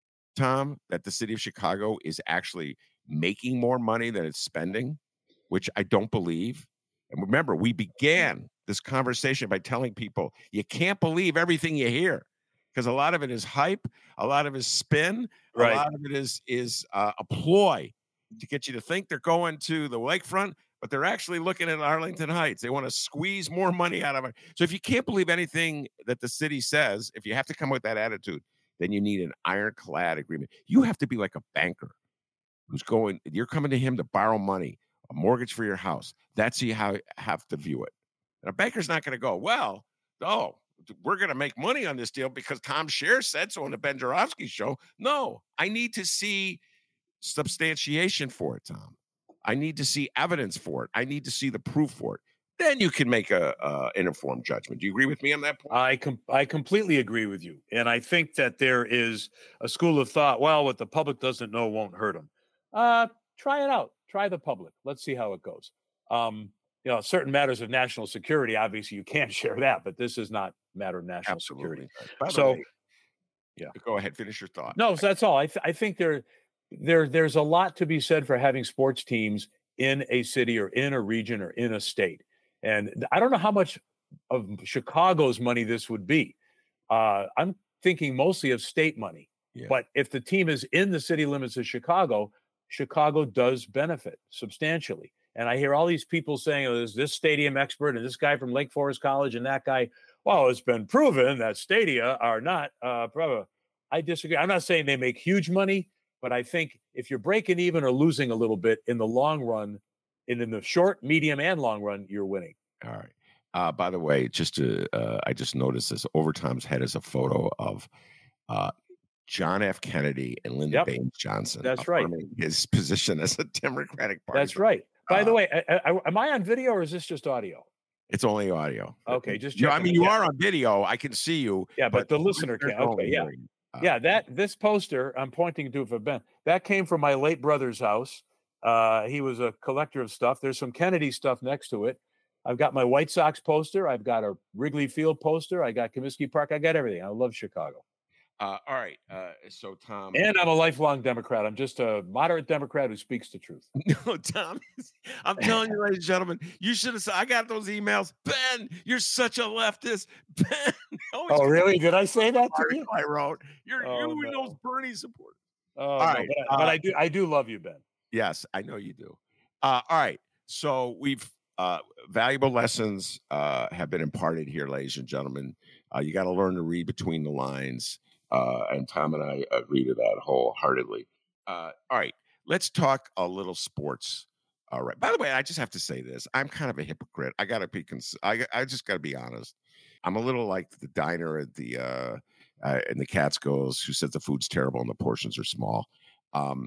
Tom, that the city of Chicago is actually making more money than it's spending, which I don't believe. And remember, we began this conversation by telling people you can't believe everything you hear because a lot of it is hype, a lot of it is spin, Right. a lot of it is is uh, a ploy to get you to think they're going to the lakefront, but they're actually looking at Arlington Heights. They want to squeeze more money out of it. So if you can't believe anything that the city says, if you have to come with that attitude, then you need an ironclad agreement. You have to be like a banker who's going, you're coming to him to borrow money, a mortgage for your house. That's how you have to view it. And a banker's not going to go, well, oh, we're going to make money on this deal because Tom Scher said so on the Ben Joravsky show. No, I need to see substantiation for it, Tom. I need to see evidence for it. I need to see the proof for it. Then you can make a uh, an informed judgment. Do you agree with me on that point? I com- I completely agree with you. And I think that there is a school of thought, well, what the public doesn't know won't hurt them. Uh, try it out. Try the public. Let's see how it goes. Um, you know, certain matters of national security, obviously you can't share that, but this is not a matter of national Absolutely. security. So, way, yeah. Go ahead. Finish your thought. No, so that's all. I, th- I think there, there, there's a lot to be said for having sports teams in a city or in a region or in a state. And I don't know how much of Chicago's money this would be. Uh, I'm thinking mostly of state money. Yeah. But if the team is in the city limits of Chicago, Chicago does benefit substantially. And I hear all these people saying, oh, there's this stadium expert and this guy from Lake Forest College and that guy. Well, it's been proven that stadia are not uh, probably. I disagree. I'm not saying they make huge money, but I think if you're breaking even or losing a little bit in the long run, and in the short, medium, and long run, you're winning. All right. Uh, by the way, just to, uh, I just noticed this. Overtime's head is a photo of uh, John F. Kennedy and Lyndon Yep. Baines Johnson. That's right. His position as a Democratic Party. That's right. By uh, the way, I, I, am I on video or is this just audio? It's only audio. Okay, just you know, I mean, you yeah. are on video. I can see you. Yeah, but, but the listener can't. Okay, yeah. Uh, yeah, that this poster I'm pointing to for Ben, that came from my late brother's house. Uh, he was a collector of stuff. There's some Kennedy stuff next to it. I've got my White Sox poster. I've got a Wrigley Field poster. I got Comiskey Park. I got everything. I love Chicago. Uh, all right. Uh, so, Tom. And I'm a lifelong Democrat. I'm just a moderate Democrat who speaks the truth. No, Tom. I'm telling you, ladies and gentlemen, you should have said, I got those emails. Ben, you're such a leftist. Ben. Oh, really? Did I say that to you? I wrote. You're oh, you and no. those Bernie supporters. Oh, all no, right. But, uh, but I do I do love you, Ben. Yes, I know you do. Uh, all right. So we've uh, valuable lessons uh, have been imparted here, ladies and gentlemen. Uh, you got to learn to read between the lines. Uh, and Tom and I agree to that wholeheartedly. Uh, all right. Let's talk a little sports. All right. By the way, I just have to say this. I'm kind of a hypocrite. I got to be, cons- I, I just got to be honest. I'm a little like the diner at the, uh, uh, in the Catskills who says the food's terrible and the portions are small. Um,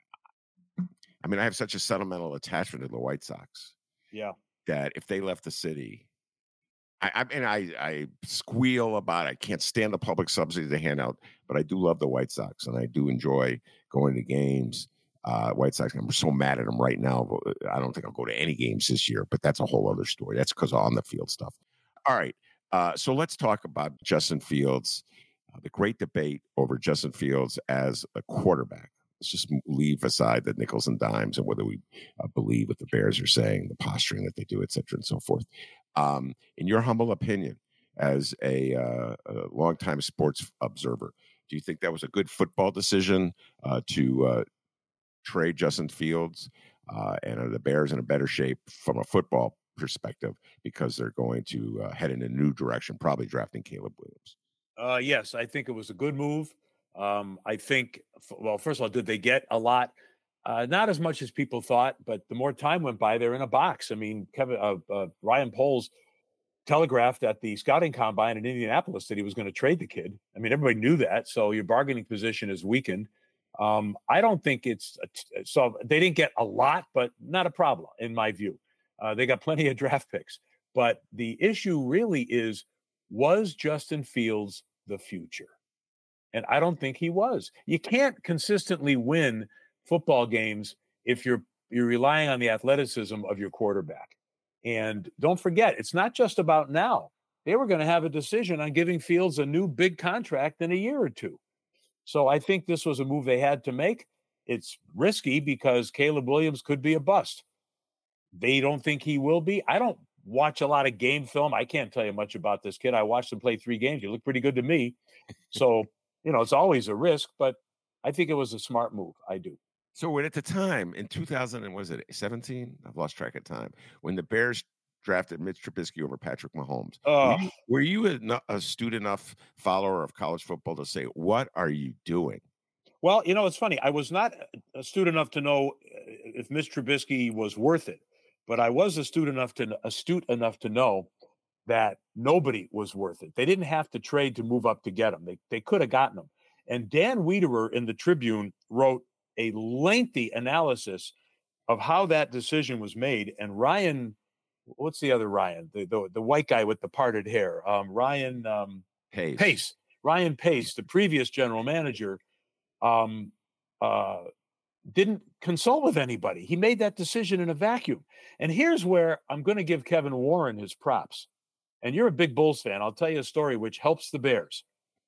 I mean, I have such a sentimental attachment to the White Sox. Yeah. That if they left the city, I, I mean, I, I squeal about it. I can't stand the public subsidies they hand out, but I do love the White Sox, and I do enjoy going to games. Uh, White Sox, I'm so mad at them right now. I don't think I'll go to any games this year, but that's a whole other story. That's because of on the field stuff. All right. Uh, so let's talk about Justin Fields, uh, the great debate over Justin Fields as a quarterback. Let's just leave aside the nickels and dimes and whether we uh, believe what the Bears are saying, the posturing that they do, et cetera, and so forth. Um, in your humble opinion, as a, uh, a longtime sports observer, do you think that was a good football decision uh, to uh, trade Justin Fields uh, and are the Bears in a better shape from a football perspective because they're going to uh, head in a new direction, probably drafting Caleb Williams? Uh, yes, I think it was a good move. Um, I think, well, first of all, did they get a lot? Uh, not as much as people thought, but the more time went by, they're in a box. I mean, Kevin uh, uh, Ryan Poles telegraphed at the scouting combine in Indianapolis that he was going to trade the kid. I mean, everybody knew that, so your bargaining position is weakened. Um, I don't think it's a, so. They didn't get a lot, but not a problem in my view. Uh, they got plenty of draft picks, but the issue really is: was Justin Fields the future? And I don't think he was. You can't consistently win football games if you're you're relying on the athleticism of your quarterback. And don't forget, it's not just about now. They were going to have a decision on giving Fields a new big contract in a year or two. So I think this was a move they had to make. It's risky because Caleb Williams could be a bust. They don't think he will be. I don't watch a lot of game film. I can't tell you much about this kid. I watched him play three games. He looked pretty good to me. So, you know, it's always a risk, but I think it was a smart move. I do. So when at the time in two thousand, and was it seventeen? I've lost track of time. When the Bears drafted Mitch Trubisky over Patrick Mahomes, uh, were you, were you a, a astute enough follower of college football to say, what are you doing? Well, you know, it's funny. I was not astute enough to know if Mitch Trubisky was worth it, but I was astute enough to astute enough to know that nobody was worth it. They didn't have to trade to move up to get him. They they could have gotten him. And Dan Wiederer in the Tribune wrote a lengthy analysis of how that decision was made. And Ryan, what's the other Ryan? The the, the white guy with the parted hair. Um, Ryan um, Pace. Pace. Ryan Pace, the previous general manager, um, uh, didn't consult with anybody. He made that decision in a vacuum. And here's where I'm going to give Kevin Warren his props. And you're a big Bulls fan. I'll tell you a story which helps the Bears.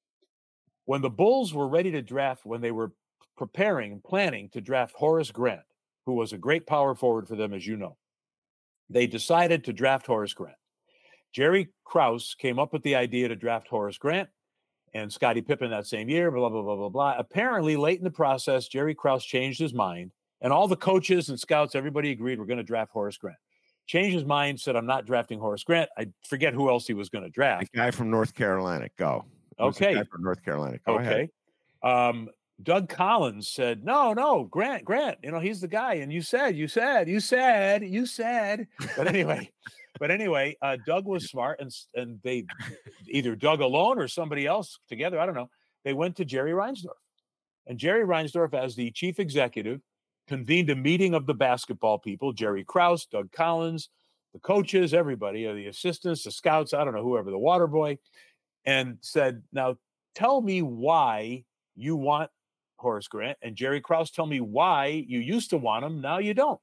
When the Bulls were ready to draft, when they were preparing and planning to draft Horace Grant, who was a great power forward for them, as you know, they decided to draft Horace Grant. Jerry Krause came up with the idea to draft Horace Grant and Scottie Pippen that same year, blah, blah, blah, blah, blah. Apparently, late in the process, Jerry Krause changed his mind, and all the coaches and scouts, everybody agreed we're going to draft Horace Grant. Changed his mind, said, I'm not drafting Horace Grant. I forget who else he was going to draft. The guy from North Carolina. Go. Okay. The guy from North Carolina. Go okay. ahead. Um, Doug Collins said, no, no, Grant, Grant, you know, he's the guy. And you said, you said, you said, you said. But anyway, but anyway, uh, Doug was smart, and and they either Doug alone or somebody else together, I don't know. They went to Jerry Reinsdorf. And Jerry Reinsdorf, as the chief executive, convened a meeting of the basketball people, Jerry Krause, Doug Collins, the coaches, everybody, the assistants, the scouts, I don't know, whoever, the water boy, and said, now tell me why you want Horace Grant. And Jerry Krause, tell me why you used to want him, now you don't.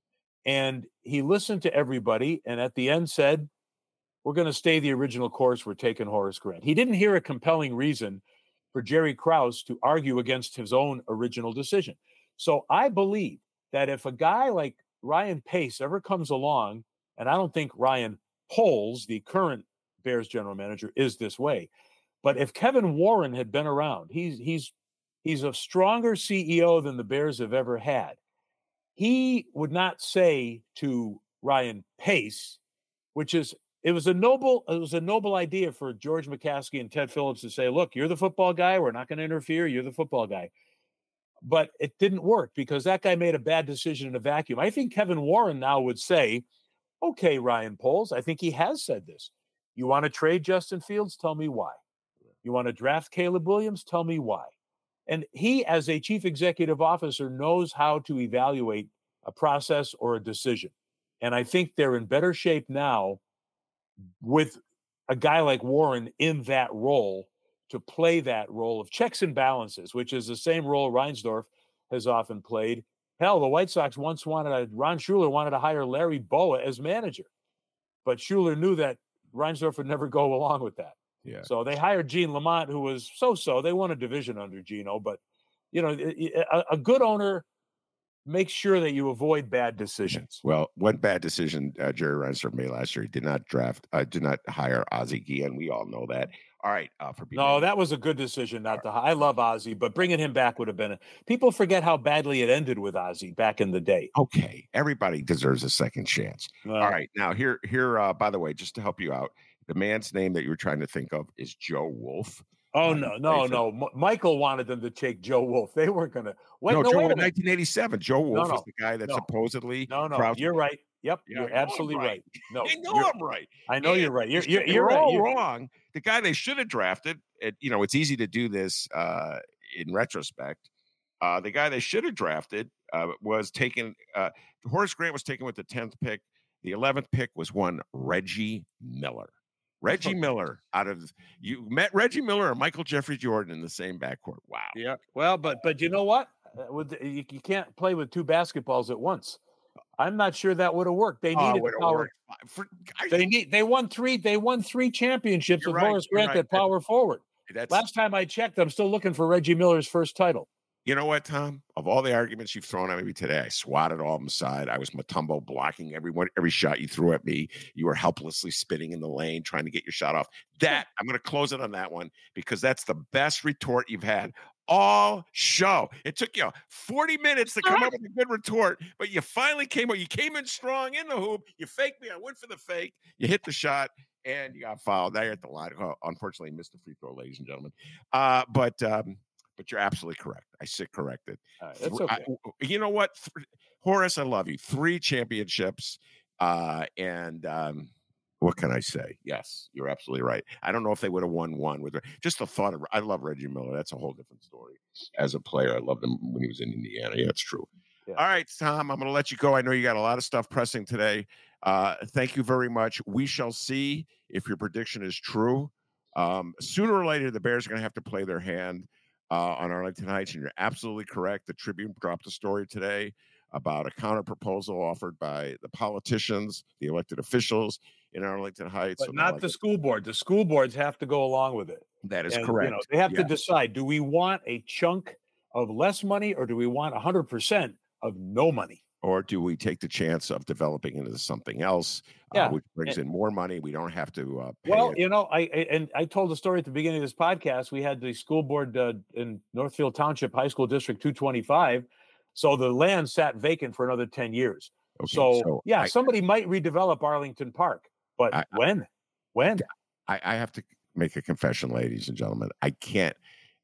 And he listened to everybody, and at the end said, we're going to stay the original course. We're taking Horace Grant. He didn't hear a compelling reason for Jerry Krause to argue against his own original decision. So I believe that if a guy like Ryan Pace ever comes along, and I don't think Ryan Poles, the current Bears general manager, is this way, but if Kevin Warren had been around, he's he's he's a stronger C E O than the Bears have ever had. He would not say to Ryan Pace, which is it was a noble it was a noble idea for George McCaskey and Ted Phillips to say, look, you're the football guy. We're not going to interfere. You're the football guy. But it didn't work because that guy made a bad decision in a vacuum. I think Kevin Warren now would say, okay, Ryan Poles, I think he has said this. You want to trade Justin Fields? Tell me why. You want to draft Caleb Williams? Tell me why. And he, as a chief executive officer, knows how to evaluate a process or a decision. And I think they're in better shape now with a guy like Warren in that role to play that role of checks and balances, which is the same role Reinsdorf has often played. Hell, the White Sox once wanted, a, Ron Schuler wanted to hire Larry Bowa as manager, but Schuler knew that Reinsdorf would never go along with that. Yeah. So they hired Gene Lamont, who was so-so. They won a division under Gino, but you know, a, a good owner makes sure that you avoid bad decisions. Well, one bad decision uh, Jerry Reinsdorf made last year, he did not draft, uh, did not hire Ozzie Guillen. We all know that. All right. Uh, for no, that was a good decision not to hire. I love Ozzie, but bringing him back would have been a, people forget how badly it ended with Ozzie back in the day. Okay. Everybody deserves a second chance. Uh, all right. Now here, here, uh, by the way, just to help you out, the man's name that you were trying to think of is Joe Wolf. Oh, uh, no, no, no. M- Michael wanted them to take Joe Wolf. They weren't going to. No, no, Joe wait in nineteen eighty-seven. Joe Wolf no, no, is the guy that no. supposedly. No, no, Krause- you're right. Yep, Yeah, you're I know absolutely I'm right. right. No, I know you're- I'm right. I know And you're right. You're, you're, you're, you're right. all You're- wrong. The guy they should have drafted, it, you know, it's easy to do this uh, in retrospect. Uh, the guy they should have drafted uh, was taken. Uh, Horace Grant was taken with the tenth pick. The eleventh pick was one Reggie Miller. Reggie Miller out of you met Reggie Miller and Michael Jeffrey Jordan in the same backcourt. Wow. Yeah. Well, but but you know what? with the, you, you can't play with two basketballs at once. I'm not sure that would have worked. They Oh, needed it the would've power. worked. For- I- They need. They won three. They won three championships You're with right, Horace you're Grant right. at power forward. That's Last time I checked, I'm still looking for Reggie Miller's first title. You know what, Tom? Of all the arguments you've thrown at me today, I swatted all of them aside. I was Mutombo blocking everyone, every shot you threw at me. You were helplessly spitting in the lane, trying to get your shot off. That, I'm going to close it on that one because that's the best retort you've had all show. It took you forty minutes to come up with a good retort, but you finally came up. You came in strong in the hoop. You faked me. I went for the fake. You hit the shot. And you got fouled. Now you're at the line. Oh, unfortunately, missed the free throw, ladies and gentlemen. Uh, but um, but you're absolutely correct. I sit corrected. Right, that's okay. I, you know what, Th- Horace? I love you. Three championships, uh, and um, what can I say? Yes, you're absolutely right. I don't know if they would have won one with her. Just the thought of. I love Reggie Miller. That's a whole different story. As a player, I loved him when he was in Indiana. Yeah, that's true. Yeah. All right, Tom, I'm going to let you go. I know you got a lot of stuff pressing today. Uh, thank you very much. We shall see if your prediction is true. Um, sooner or later, the Bears are going to have to play their hand uh, on Arlington Heights, and you're absolutely correct. The Tribune dropped a story today about a counter proposal offered by the politicians, the elected officials in Arlington Heights. But so not like the school board. The school boards have to go along with it. That is and, correct. You know, they have yeah. to decide, do we want a chunk of less money or do we want one hundred percent of no money? Or do we take the chance of developing into something else, yeah. uh, which brings and, in more money? We don't have to uh, pay Well, it. you know, I, I and I told the story at the beginning of this podcast. We had the school board uh, in Northfield Township High School District two twenty-five. So the land sat vacant for another ten years. Okay, so, so yeah, I, somebody might redevelop Arlington Park. But I, when? When? I, I have to make a confession, ladies and gentlemen. I can't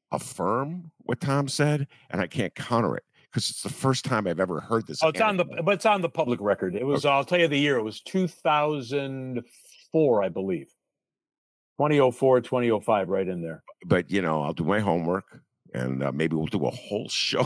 affirm what Tom said, and I can't counter it. Because it's the first time I've ever heard this. Oh, it's on the, but it's on the public record. It was. Okay. I'll tell you the year. It was two thousand four, I believe. twenty oh four, twenty oh five, right in there. But you know, I'll do my homework, and uh, maybe we'll do a whole show.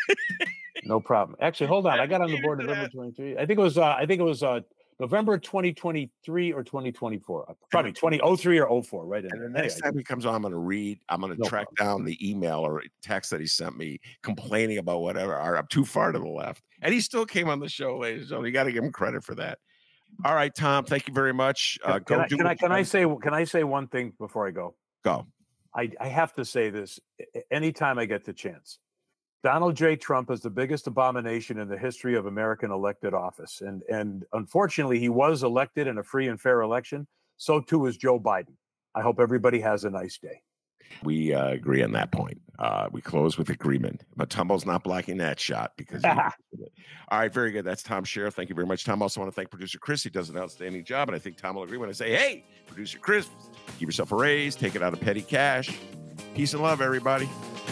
No problem. Actually, hold on. I got on the board November twenty-three. I think it was. Uh, I think it was uh, November twenty twenty-three or twenty twenty-four. Probably twenty oh three or oh four, right in and there. The next anyway. time he comes on, I'm going to read. I'm going to no track problem. down the email or text that he sent me complaining about whatever. Or I'm too far to the left, and he still came on the show, ladies and gentlemen. You got to give him credit for that. All right, Tom. Thank you very much. Uh, can go I, do can I can I say can I say one thing before I go? Go. I, I have to say this anytime I get the chance. Donald J. Trump is the biggest abomination in the history of American elected office. And, and unfortunately, he was elected in a free and fair election. So too is Joe Biden. I hope everybody has a nice day. We uh, agree on that point. Uh, we close with agreement. But Tumbo's not blocking that shot because. All right, very good. That's Tom Sheriff. Thank you very much, Tom. Also want to thank producer Chris. He does an outstanding job. And I think Tom will agree when I say, hey, producer Chris, give yourself a raise, take it out of petty cash. Peace and love, everybody.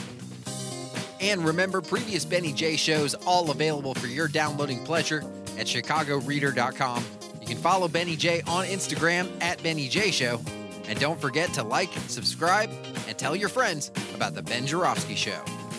And remember, previous Benny J shows all available for your downloading pleasure at chicago reader dot com. You can follow Benny J on Instagram at Benny J Show. And don't forget to like, subscribe, and tell your friends about the Ben Joravsky Show.